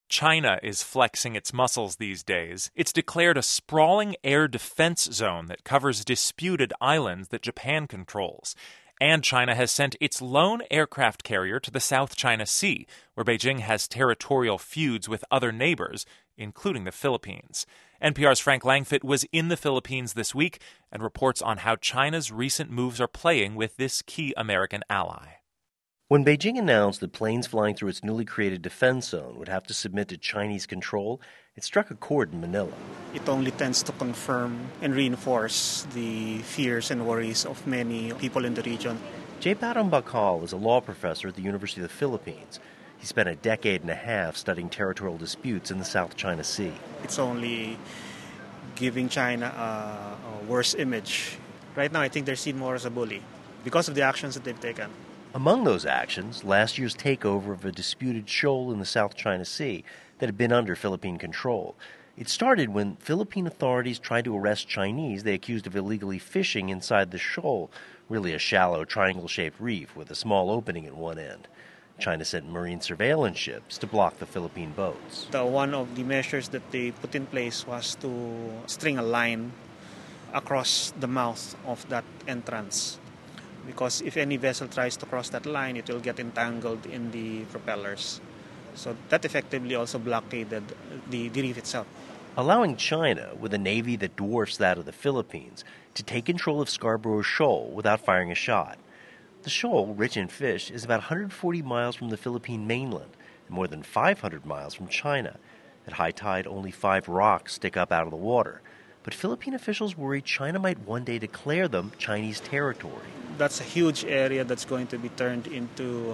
China is flexing its muscles these days. It's declared a sprawling air defense zone that covers disputed islands that Japan controls. And China has sent its lone aircraft carrier to the South China Sea, where Beijing has territorial feuds with other neighbors, including the Philippines. NPR's Frank Langfitt was in the Philippines this week and reports on how China's recent moves are playing with this key American ally. When Beijing announced that planes flying through its newly created defense zone would have to submit to Chinese control, it struck a chord in Manila. It only tends to confirm and reinforce the fears and worries of many people in the region. Jay Batang Bakal is a law professor at the University of the Philippines. He spent a decade and a half studying territorial disputes in the South China Sea. It's only giving China a worse image. Right now, I think they're seen more as a bully because of the actions that they've taken. Among those actions, last year's takeover of a disputed shoal in the South China Sea that had been under Philippine control. It started when Philippine authorities tried to arrest Chinese they accused of illegally fishing inside the shoal, really a shallow triangle-shaped reef with a small opening at one end. China sent marine surveillance ships to block the Philippine boats. One of the measures that they put in place was to string a line across the mouth of that entrance, because if any vessel tries to cross that line, it will get entangled in the propellers. So that effectively also blockaded the reef itself. Allowing China, with a navy that dwarfs that of the Philippines, to take control of Scarborough Shoal without firing a shot. The shoal, rich in fish, is about 140 miles from the Philippine mainland and more than 500 miles from China. At high tide, only 5 rocks stick up out of the water. But Philippine officials worry China might one day declare them Chinese territory. That's a huge area that's going to be turned into,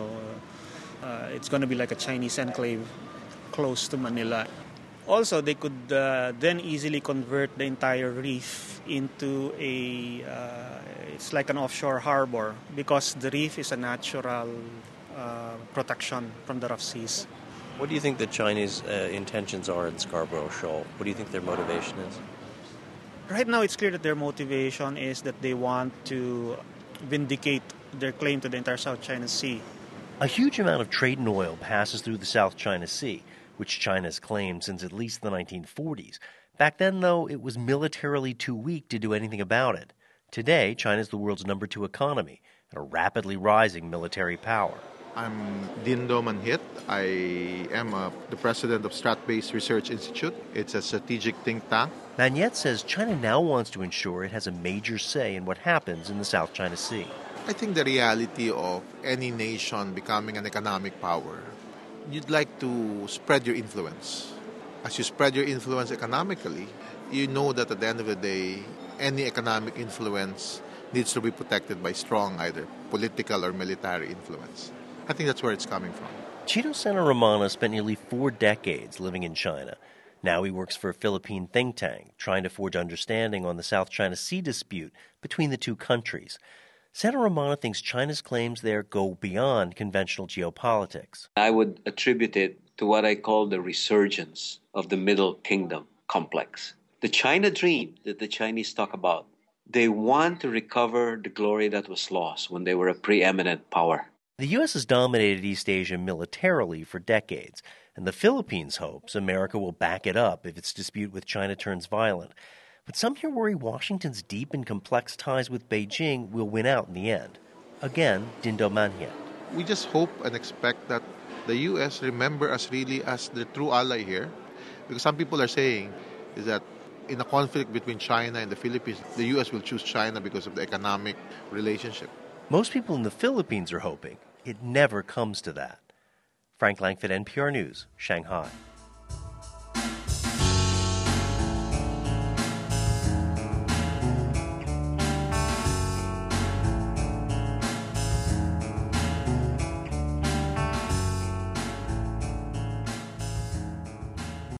it's going to be like a Chinese enclave close to Manila. Also, they could then easily convert the entire reef into it's like an offshore harbor, because the reef is a natural protection from the rough seas. What do you think the Chinese intentions are in Scarborough Shoal? What do you think their motivation is? Right now, it's clear that their motivation is that they want to vindicate their claim to the entire South China Sea. A huge amount of trade in oil passes through the South China Sea, which China has claimed since at least the 1940s. Back then, though, it was militarily too weak to do anything about it. Today, China is the world's number 2 economy and a rapidly rising military power. I'm Dindo Manhit. I am the president of Strat-Based Research Institute. It's a strategic think tank. Manhit says China now wants to ensure it has a major say in what happens in the South China Sea. I think the reality of any nation becoming an economic power, you'd like to spread your influence. As you spread your influence economically, you know that at the end of the day, any economic influence needs to be protected by strong either political or military influence. I think that's where it's coming from. Chito Santa Romana spent nearly 4 decades living in China. Now he works for a Philippine think tank, trying to forge understanding on the South China Sea dispute between the two countries. Santa Romana thinks China's claims there go beyond conventional geopolitics. I would attribute it to what I call the resurgence of the Middle Kingdom complex. The China dream that the Chinese talk about, they want to recover the glory that was lost when they were a preeminent power. The U.S. has dominated East Asia militarily for decades, and the Philippines hopes America will back it up if its dispute with China turns violent. But some here worry Washington's deep and complex ties with Beijing will win out in the end. Again, Dindo Manhit. We just hope and expect that the U.S. remember us really as the true ally here, because some people are saying is that in a conflict between China and the Philippines, the U.S. will choose China because of the economic relationship. Most people in the Philippines are hoping it never comes to that. Frank Langfitt, NPR News, Shanghai.